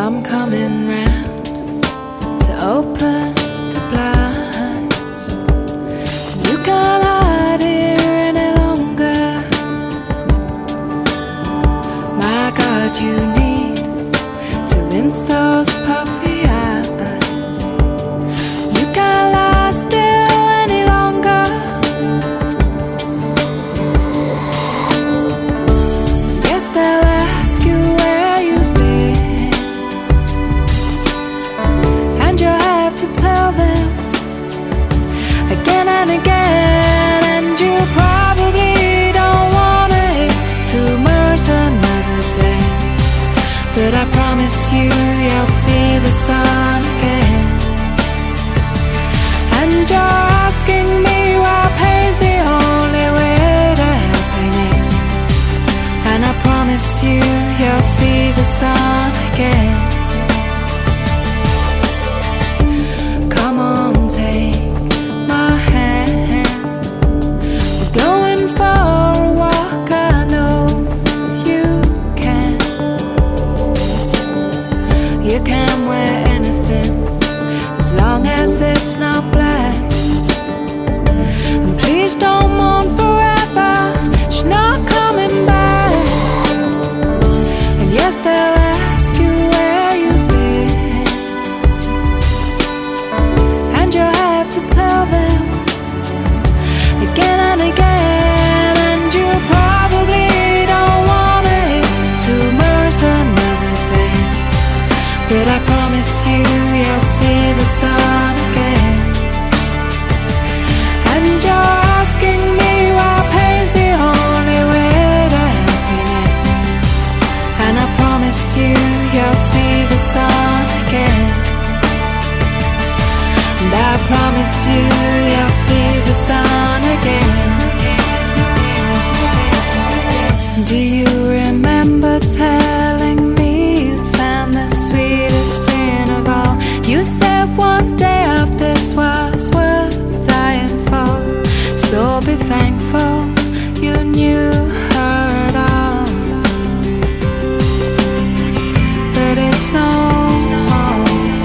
I'm coming round to open the blinds. You can't hide here any longer. My God, you need to rinse those puffy eyes. You can't lie still any longer. Yes, they'll ask you where you've been, and you'll have to tell them again and again. And you probably don't want it too much another day, but I promise you, you'll see the sun again. And you're asking me why pain's the only way to happiness, and I promise you, you'll see the sun again. Come on, take my hand. We're going for a walk, I know you can. You can wear anything as long as it's not black. And please don't mourn forever, she's not coming back. And yes, they'll ask you where you've been, and you'll have to tell them again and again. And you probably don't want it too much another day, but I promise you, you'll see the sun again. And you're asking me why pain's the only way to happiness, and I promise you, you'll see the sun again. And I promise you, you'll see the sun again. Do you remember telling me you'd found the sweetest thing of all? You said one day of this was worth dying for, so be thankful you knew her at all. But it's no more,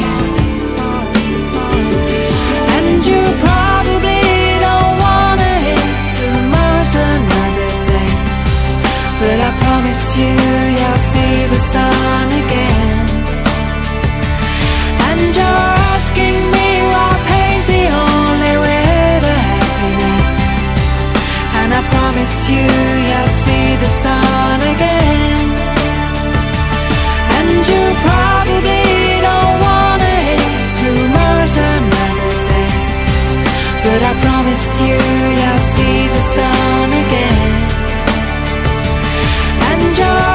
and you probably don't want it too much another day, but I promise you, you'll see the sun again. And you're asking me why pain's the only way to happiness, and I promise you, you'll see the sun again. And you probably don't want it too much another day, but I promise you, you'll see the sun again. And you're